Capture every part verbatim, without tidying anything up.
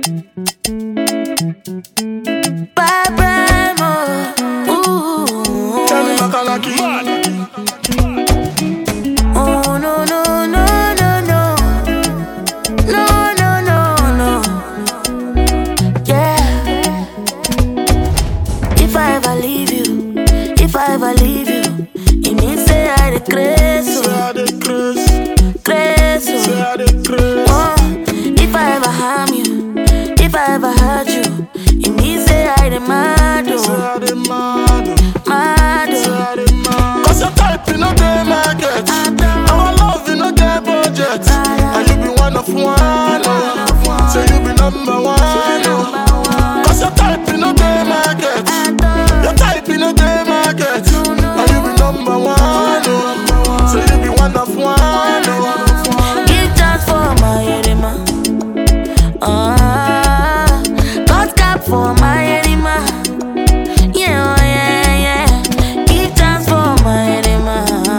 Oh no no no no no no no no no yeah. If I ever leave you, if I ever leave you, it means say I dey craze, Say I dey craze, craze. say I dey craze. Oh, if I ever harm you, if I ever hurt you, it means say I dey mad, Say oh, I dey mad, mad, say oh. I dey mad. Cause your type in no dey market, our love in no get budget, and you be one of one, oh. Say you be number one, oh. Cause your type in no dey market, your type in no dey market, and you be number one, oh. Say you be one of one, oh. Give chance for my enema. Ah, got cap for my enema. Yeah, oh, yeah, yeah. Give chance for my enema.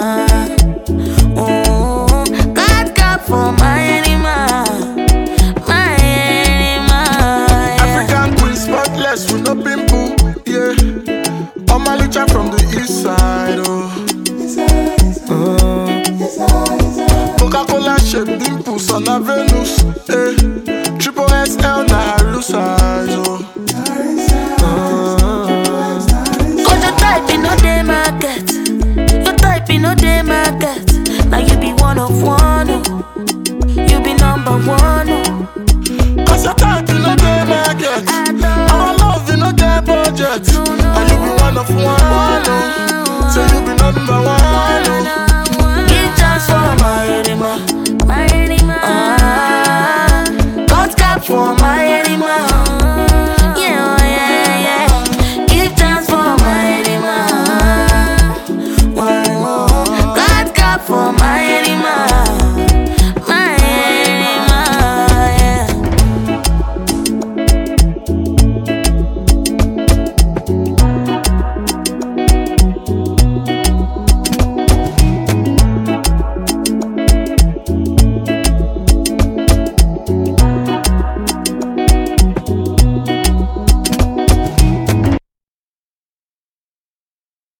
Oh, got cap for my enema. My enema. Yeah. African queen spotless with no pimple, yeah. On my licha from the east side, oh. Uh, Coca-Cola shape dimples on a Venus, eh. Triple S L na her real size, oh. Cause your type in no day market. Your type in no day market. Now you be one of one, oh. You be number one, oh. Cause your type in no day market, our love in no get budget, and you be one of one, oh. So you be number one, oh. Give chance for my enema. My enema. Ah, got cap for my enema.